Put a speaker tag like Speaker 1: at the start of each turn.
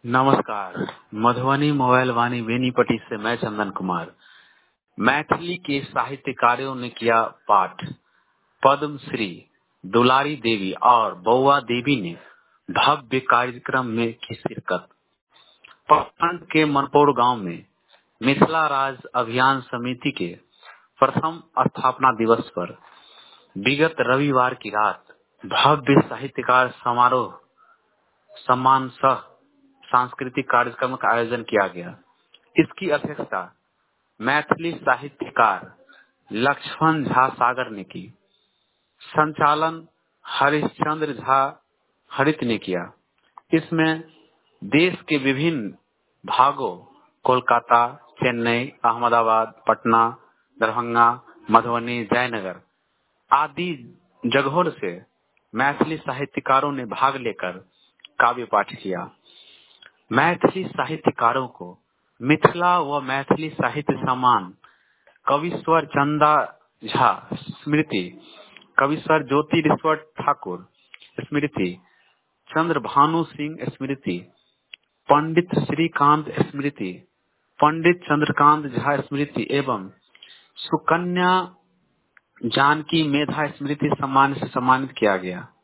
Speaker 1: नमस्कार। मधुबनी मोबाइल वाणी बेनीपट्टी से मैं चंदन कुमार। मैथिली के साहित्यकारों ने किया पाठ। पद्मश्री दुलारी देवी और बउआ देवी ने भव्य कार्यक्रम में की शिरकत। प्रखंड के मनपौर गांव में मिथिला राज अभियान समिति के प्रथम स्थापना दिवस पर विगत रविवार की रात भव्य साहित्यकार समारोह सम्मान सह सांस्कृतिक कार्यक्रम का आयोजन किया गया। इसकी अध्यक्षता मैथिली साहित्यकार लक्ष्मण झा सागर ने की। संचालन हरिश्चंद्र झा हरित ने किया। इसमें देश के विभिन्न भागों कोलकाता, चेन्नई, अहमदाबाद, पटना, दरभंगा, मधुबनी, जयनगर आदि जगहों से मैथिली साहित्यकारों ने भाग लेकर काव्य पाठ किया। मैथिली साहित्यकारों को मिथिला व मैथिली साहित्य सम्मान कविश्वर चंदा झा स्मृति, कविश्वर ज्योतिरीश्वर ठाकुर स्मृति, चंद्रभानु सिंह स्मृति, पंडित श्रीकांत स्मृति, पंडित चंद्रकांत झा स्मृति एवं सुकन्या जानकी मेधा स्मृति सम्मान से सम्मानित किया गया।